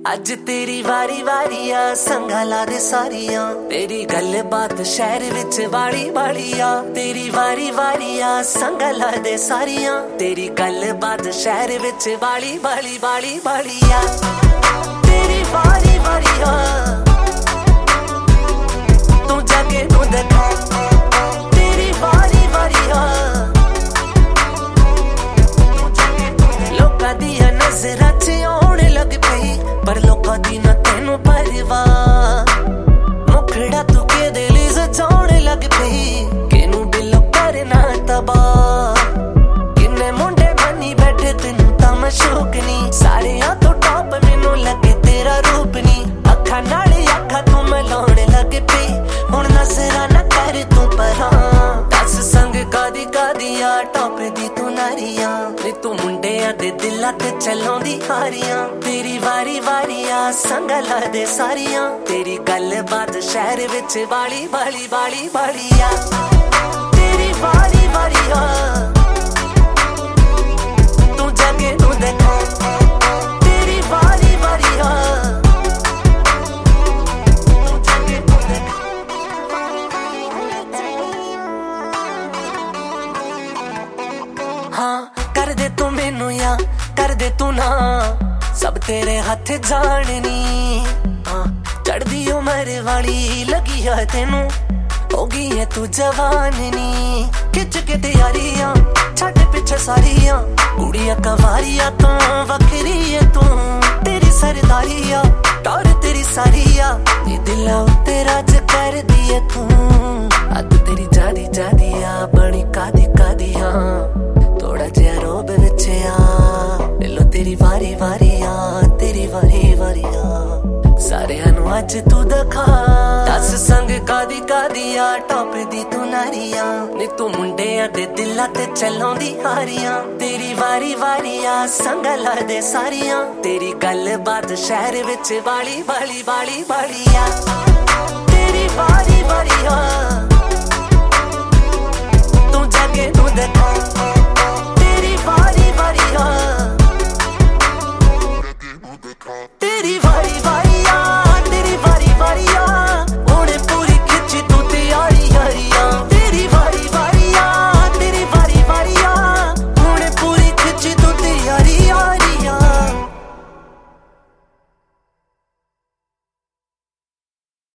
अज तेरी वारी वारी आ संगा ला दे सारियां तेरी गल बात शहर विच वाली वाली आ तेरी वारी वारी आ संगा ला दे सारियां तेरी गल बात शहर विच वाली वाली वाली वाली आ तेरी वारी वारी आ तू जाके नू देखा तेरी वारी वारी आ लोकां दियां नज़रां च आउण लग पई पर लोकां दी ना तैनू परवाह मुखड़ा तू के दिल सजाउण लग पई किनू बिलो करना तबाह किन्ने मुंडे बनी बैठे तेनू तां मैं शौक नी सारियां तो टॉप मैनू लगे तेरा रूप नी अखां नाल अखां तू मिलाउण लग पई हुण नज़रां ना कर तू परां दस संग कादी कादी आ टॉप दी तू नारियां नी तू मुंडियां दे दिलां ते चलाउंदी हारियां तेरी वारी वारी आ संगा ला दे सारियां तेरी गल बात शहर विच वाली वाली वाली वाली आ तेरी वारी वारी आ तू जाके नू देखा तेरी वारी वारी आ तू जाके नू देखा हाँ कर दे तू मैनू या कर दे तू ना सब तेरे हाथ जाननी हाँ चढ़दी उम्र वाली लगी है तेनू होगी है तू जवान नी खिच के तैयारियां छड़ पिछे सारियां कुड़ियां कवारियां तो वखरी है तू तेरी सरदारिया टौर तेरी सारिया ये दिला उत्ते राज कर दिए तू अद तेरी जादी जादिया बनी कादी कादियां थोड़ा जिहा रोब विच आ दिलो तेरी वारी वारी आ तेरी वारी वारी आ सारियां नू अज तू दिखा दस संग कादी कादी आ टॉप दी तू नारियां नी तू मुंडियां दे दिलां ते चलाउंदी हारियां तेरी वारी वारी आ संगा ला दे सारियां तेरी गल बात शहर विच वाली वाली वाली वाली आ तेरी वारी वारी आ